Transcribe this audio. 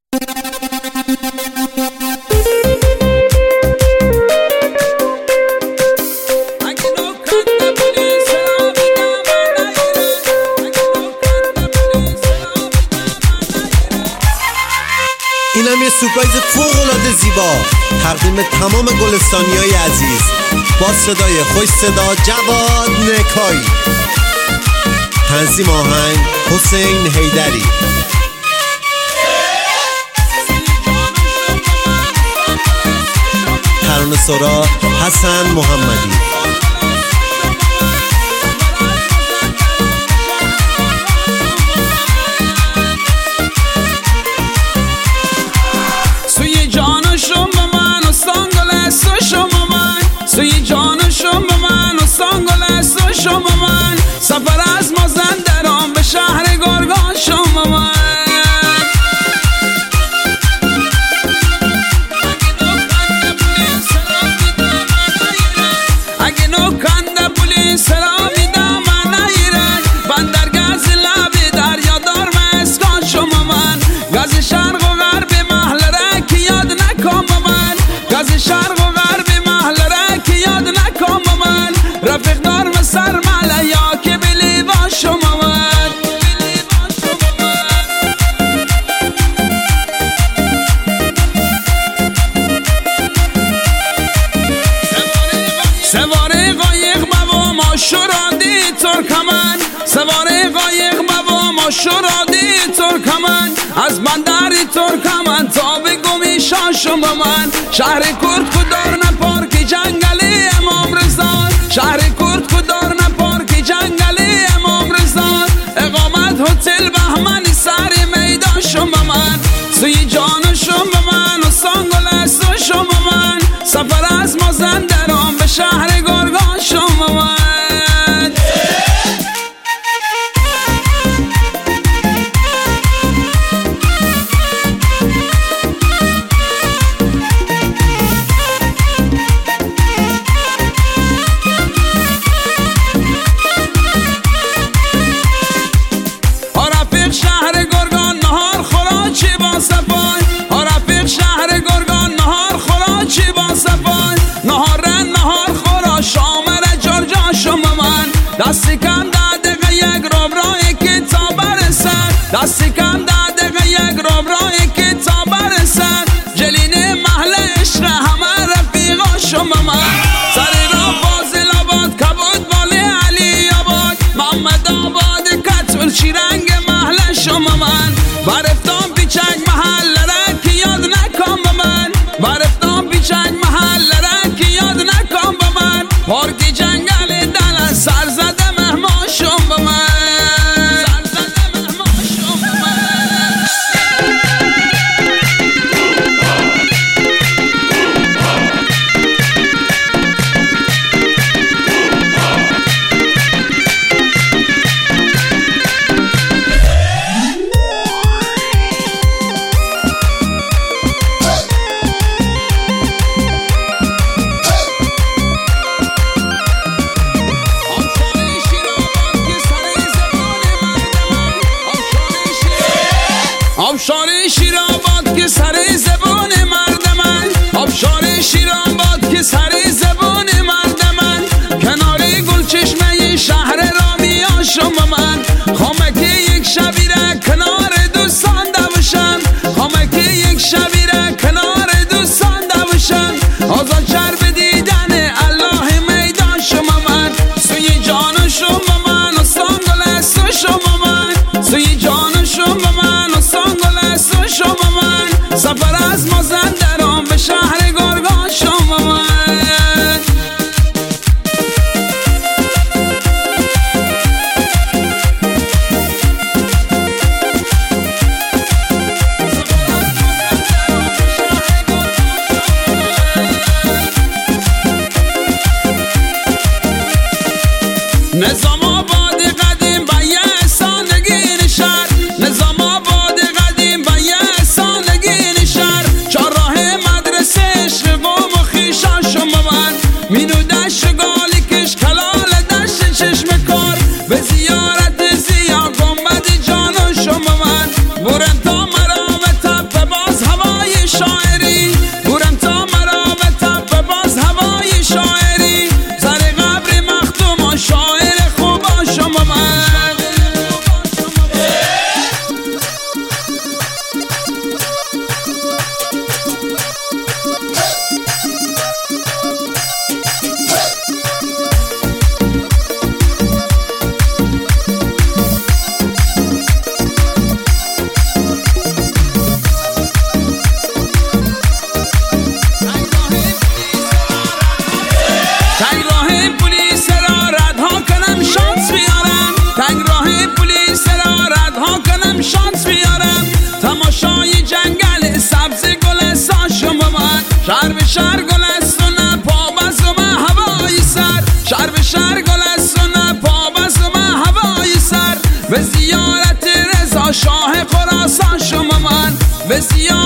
اینم یه سورپرایز فوق‌العاده زیبا تقدیم تمام گلستانیای عزیز با صدای خوش صدا جواد نکایی، تنظیم آهنگ حسین حیدری. ترانه سرا حسن محمدی. سوی جانشون به من و سانگل سوشون به من، سوی جانشون به من و سانگل سوشون به من، سفر از مازندران به شهر گرگانشون به من. اگه نکنده پلیس را میدم من نگیره، بندر گز لبی دریا دار مسکان شما من، گز شرق و غرب محل را که یاد نکن با من، گز شرق و غرب محل را که یاد نکن با من، رفیق دار مسر مله یا که بلی با شما من. سواره قایق بابا ما شرادی ترکمن، سواره قایق بابا ما شرادی ترکمن، از بندری ترکمن تا به گمی شاشم با من، شهر کرد کدار نپارک جنگلی امام رضا، شهر کرد کدار نپارک جنگلی امام رضا، اقامت هتل بهمنی سر میدان شم با من، سوی جانشم به من و سانگل سوشم به من، سفر از مازندران به شهر گرگانشون به من. رفیق شهر گرگان نهار خورا چی با صفای، رفیق شهر گرگان نهار خورا چی با صفای، نهار خورا شامر جرجا شما من، دستی کم دادقه یک روبرای که تا برسد، دستی کم دادقه یک روبرای که تا برسد، جلین محل عشق همه رفیقا شما من، سری را فاضل آباد کبود بالی علی آباد، محمد آباد کتول چیرنگ محل شما من، برفتان پیچک محل را که یاد نکن با من، برفتان پیچک محل را که یاد نکن با من، پارکی جنگل دل سرزده مهمان شم با من، سرزده مهمان شم با من. آبشار شیرآباد که سر زبان مرد من، آبشار شیرآباد که سر زبان مرد من، کنار گلچشمه شهر رامیان شما من، خامکی یک شبیره کنار دوستان دوشن، خامکی یک شبیره کنار دوستان دوشن، آزاد چرب دیدن الله میدان شما من، سوی جان شما من و سانگل سو شما من، سوی جان شما من و سانگل سو شما من، سفر از مازندران به شهر گرگان شما من. نظام آباد قدیم با یه سالگی نشد، نظام آباد قدیم با یه سالگی نشد، چهار شهر به شهر گلستونه پا بست و من هوای سر شهر به شهر گلستونه پا بست و من هوای سر به زیارت رضا شاه خراسان شما من به زیارت